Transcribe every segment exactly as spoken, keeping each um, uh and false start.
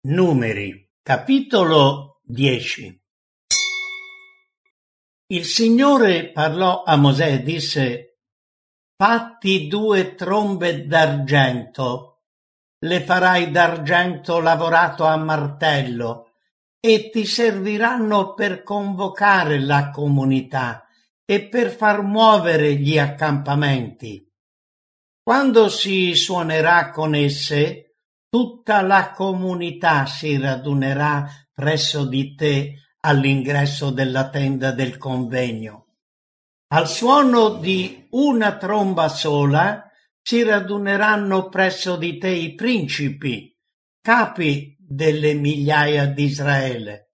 Numeri, capitolo dieci. Il Signore parlò a Mosè e disse: fatti due trombe d'argento, le farai d'argento lavorato a martello, e ti serviranno per convocare la comunità e per far muovere gli accampamenti. Quando si suonerà con esse, tutta la comunità si radunerà presso di te all'ingresso della tenda del convegno. Al suono di una tromba sola si raduneranno presso di te i principi, capi delle migliaia di Israele.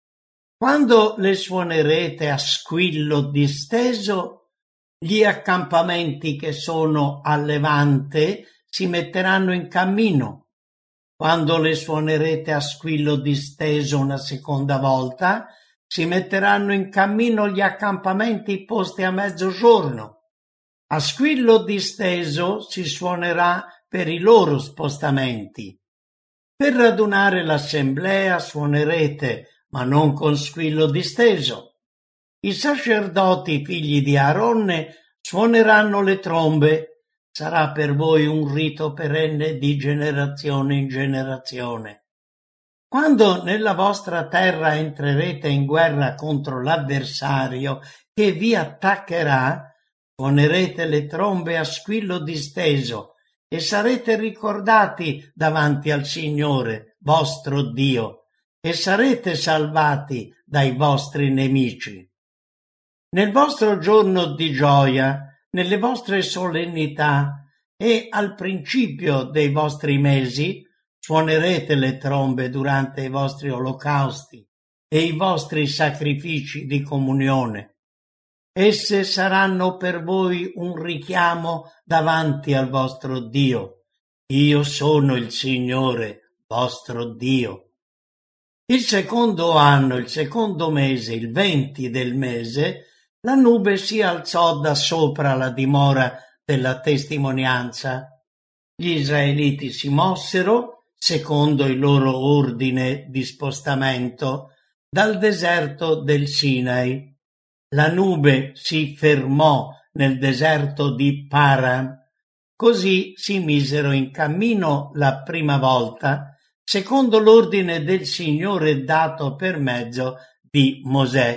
Quando le suonerete a squillo disteso, gli accampamenti che sono a levante si metteranno in cammino. Quando le suonerete a squillo disteso una seconda volta, si metteranno in cammino gli accampamenti posti a mezzogiorno. A squillo disteso si suonerà per i loro spostamenti. Per radunare l'assemblea suonerete, ma non con squillo disteso. I sacerdoti figli di Aaronne suoneranno le trombe. Sarà per voi un rito perenne di generazione in generazione. Quando nella vostra terra entrerete in guerra contro l'avversario che vi attaccherà, suonerete le trombe a squillo disteso e sarete ricordati davanti al Signore, vostro Dio, e sarete salvati dai vostri nemici. Nel vostro giorno di gioia, nelle vostre solennità e al principio dei vostri mesi, suonerete le trombe durante i vostri olocausti e i vostri sacrifici di comunione. Esse saranno per voi un richiamo davanti al vostro Dio. Io sono il Signore, vostro Dio. Il secondo anno, il secondo mese, il venti del mese, la nube si alzò da sopra la dimora della testimonianza. Gli israeliti si mossero, secondo il loro ordine di spostamento, dal deserto del Sinai. La nube si fermò nel deserto di Paran. Così si misero in cammino la prima volta, secondo l'ordine del Signore dato per mezzo di Mosè.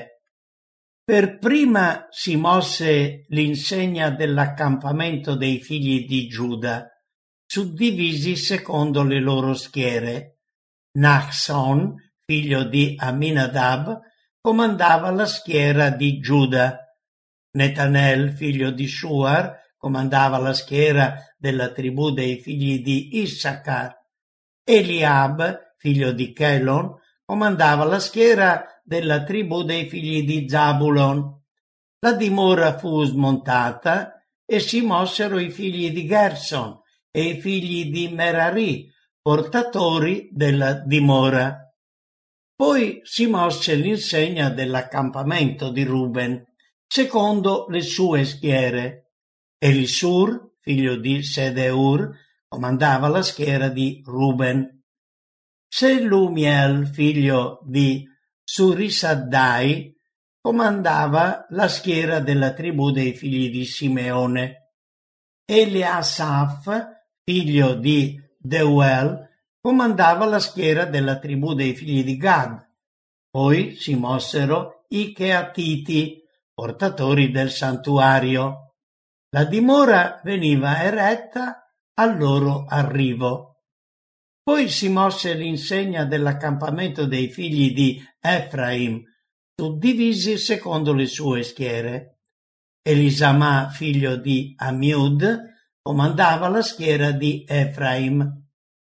Per prima si mosse l'insegna dell'accampamento dei figli di Giuda, suddivisi secondo le loro schiere. Nachson, figlio di Aminadab, comandava la schiera di Giuda. Netanel, figlio di Shuar, comandava la schiera della tribù dei figli di Issachar. Eliab, figlio di Chelon, comandava la schiera della tribù dei figli di Zabulon. La dimora fu smontata e si mossero i figli di Gerson e i figli di Merari, portatori della dimora. Poi si mosse l'insegna dell'accampamento di Ruben, secondo le sue schiere. Elisur, figlio di Sedeur, comandava la schiera di Ruben. Selumiel, figlio di Surisaddai, comandava la schiera della tribù dei figli di Simeone. Eliasaf, figlio di Deuel, comandava la schiera della tribù dei figli di Gad. Poi si mossero i Cheatiti, portatori del santuario. La dimora veniva eretta al loro arrivo. Poi si mosse l'insegna dell'accampamento dei figli di Efraim, suddivisi secondo le sue schiere. Elisama, figlio di Amiud, comandava la schiera di Efraim.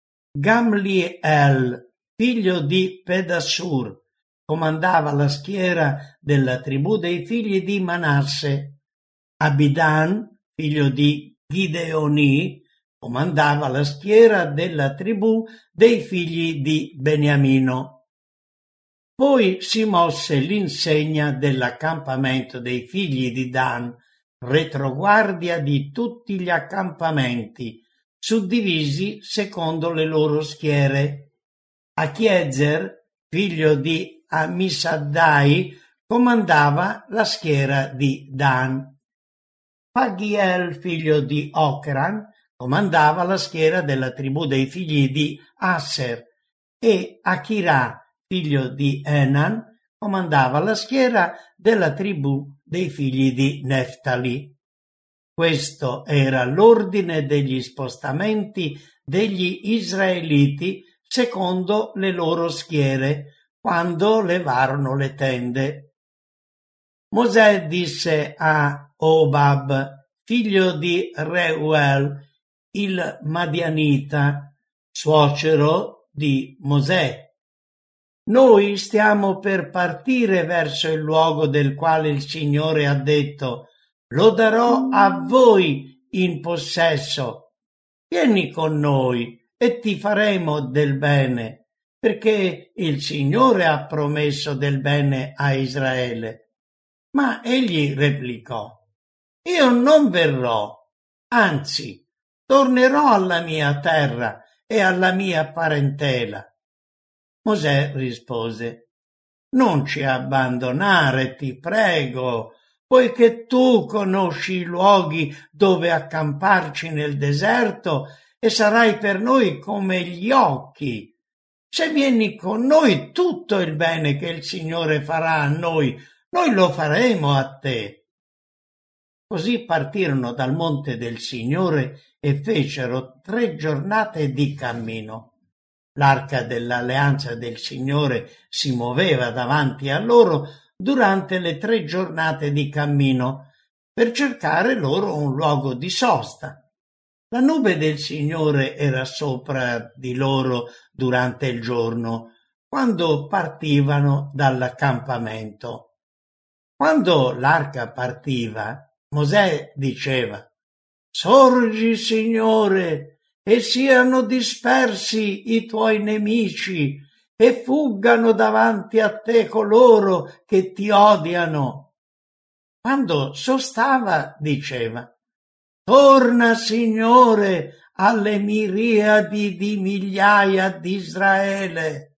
Gamliel, figlio di Pedassur, comandava la schiera della tribù dei figli di Manasse. Abidan, figlio di Gideoni, comandava la schiera della tribù dei figli di Beniamino. Poi si mosse l'insegna dell'accampamento dei figli di Dan, retroguardia di tutti gli accampamenti, suddivisi secondo le loro schiere. Achiezer, figlio di Amisaddai, comandava la schiera di Dan. Pagiel, figlio di Ocran, comandava la schiera della tribù dei figli di Asser, e Achirà, figlio di Enan, comandava la schiera della tribù dei figli di Neftali. Questo era l'ordine degli spostamenti degli israeliti secondo le loro schiere, quando levarono le tende. Mosè disse a Obab, figlio di Reuel, il Madianita, suocero di Mosè: noi stiamo per partire verso il luogo del quale il Signore ha detto: lo darò a voi in possesso. Vieni con noi e ti faremo del bene, perché il Signore ha promesso del bene a Israele. Ma egli replicò: io non verrò, anzi, tornerò alla mia terra e alla mia parentela. Mosè rispose: non ci abbandonare, ti prego, poiché tu conosci i luoghi dove accamparci nel deserto e sarai per noi come gli occhi. Se vieni con noi, tutto il bene che il Signore farà a noi, noi lo faremo a te. Così partirono dal monte del Signore e fecero tre giornate di cammino. L'arca dell'alleanza del Signore si muoveva davanti a loro durante le tre giornate di cammino per cercare loro un luogo di sosta. La nube del Signore era sopra di loro durante il giorno, quando partivano dall'accampamento. Quando l'arca partiva, Mosè diceva: sorgi, Signore, e siano dispersi i tuoi nemici, e fuggano davanti a te coloro che ti odiano. Quando sostava, diceva: torna, Signore, alle miriadi di migliaia di Israele.